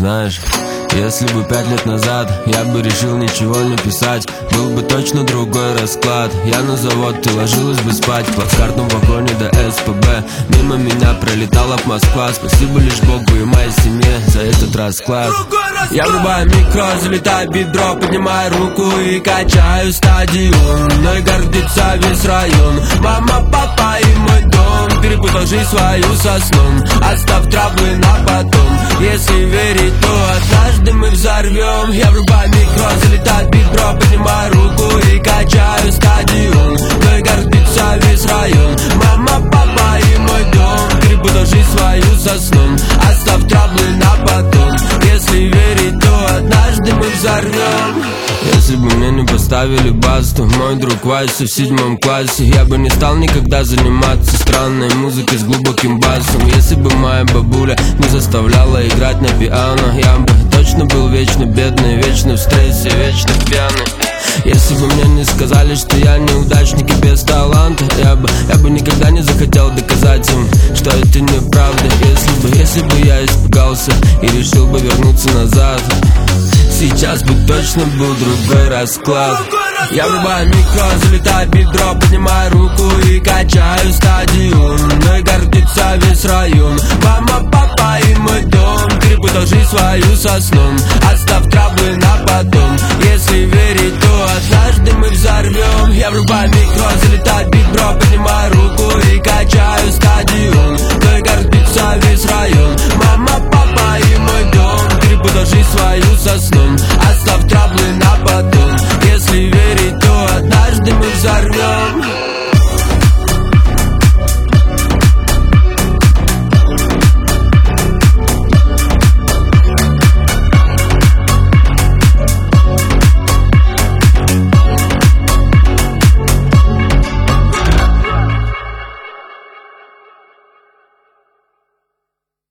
Знаешь, если бы 5 лет назад я бы решил ничего не писать, был бы точно другой расклад. Я на завод, ты ложилась бы спать в плацкартном вагоне до СПБ. Мимо меня пролетала б Москва. Спасибо лишь Богу и моей семье за этот расклад. Я врубаю микро, залетаю бедро, поднимаю руку и качаю стадион. Мной гордится весь район. Мама, папа и мой дом. Перепутал жизнь свою со сном. Оставь травмы на потом. Если верить, то однажды мы взорвем. Я врубаю микро, залетаю бедро, поднимаю руку и качаю стадион. Мной гордится весь район. Мама, папа и мой дом. Перепутал жизнь свою со сном. Оставь травмы на потом. Если верить, то однажды мы взорвем. Если бы мне не поставили бас, то мой друг Вася в 7 классе, я бы не стал никогда заниматься странной музыкой с глубоким басом. Если бы моя бабуля не заставляла играть на пиано, я бы точно был вечно бедный, вечно в стрессе, вечно пьяный. Если бы мне не сказали, что я неудачник и без таланта, я бы никогда не захотел доказать им, что это неправда. Если бы я испугался и решил бы вернуться назад, сейчас бы точно был другой расклад. Я врубаю микро, залетаю бедро, поднимаю руку и качаю стадион. Мной гордится весь район. Мама, папа и мой дом. Перепутал жизнь свою со сном. Оставь травмы на потом. Если верить, то однажды мы взорвем. Я врубаю микро, залетаю бедро, поднимаю руку и качаю стадион. Мной гордится весь район. Мама, папа и мой дом. Перепутал жизнь свою со сном. Оставь травмы на потом. Если верить, то однажды мы взорвем.